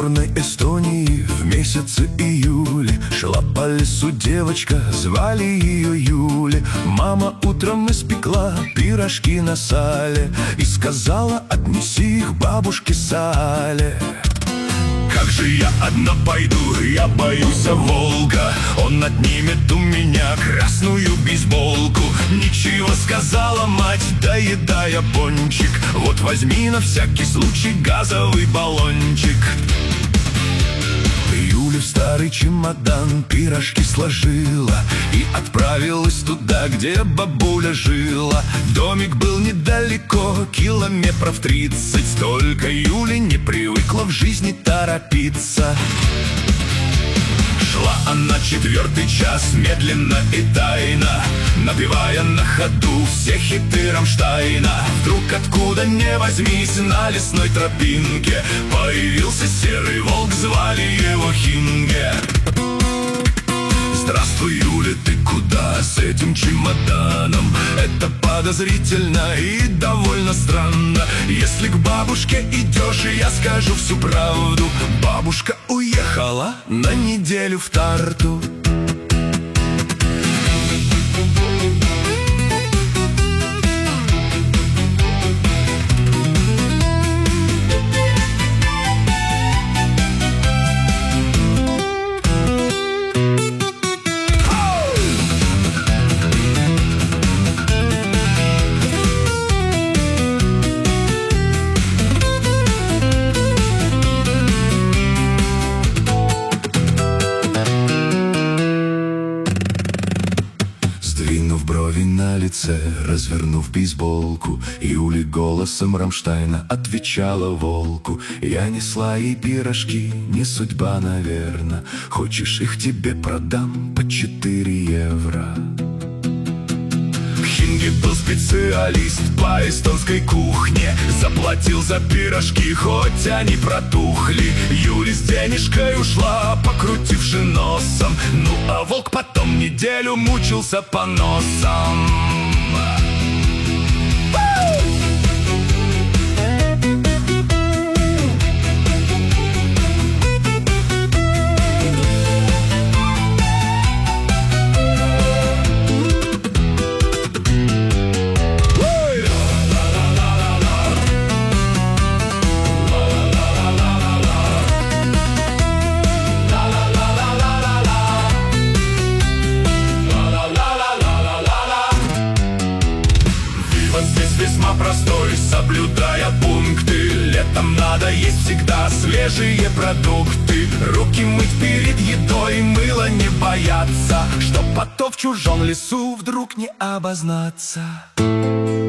пасмурной Эстонии в месяце июле шла по лесу девочка, звали ее Юли. Мама утром испекла пирожки на сале и сказала: отнеси их бабушке Сале. Как же я одна пойду, я боюсь волка. Он отнимет у меня красную бейсболку. Ничего, сказала мать, доедая пончик. Вот возьми на всякий случай газовый баллончик. Юля в старый чемодан пирожки сложила и отправилась туда, где бабуля жила. Домик был недалеко, километров 30. Только Юля не привыкла в жизни торопиться. Шла она 4-й час, медленно и тайно, напевая на ходу все хиты Рамштайна. Вдруг откуда ни возьмись на лесной тропинке появился серый волк, звали его Хинге. Здравствуй, Юля, ты куда с этим чемоданом? Это подозрительно и довольно странно. Если к бабушке идешь, я скажу всю правду. Бабушка уехала на неделю в Тарту. Сдвинув брови на лице, развернув бейсболку, Юля голосом Рамштайна отвечала волку. Я несла ей пирожки, не судьба, наверно. Хочешь, их тебе продам по 4 евро. Хинге был специалист по эстонской кухне. Заплатил за пирожки, хоть они протухли. Юля с денежкой ушла, покрутивши носом. Ну а волк потом неделю мучился по носам. Весьма простой, соблюдая пункты. Летом надо есть всегда свежие продукты. Руки мыть перед едой, мыло не бояться, чтоб потом в чужом лесу вдруг не обознаться.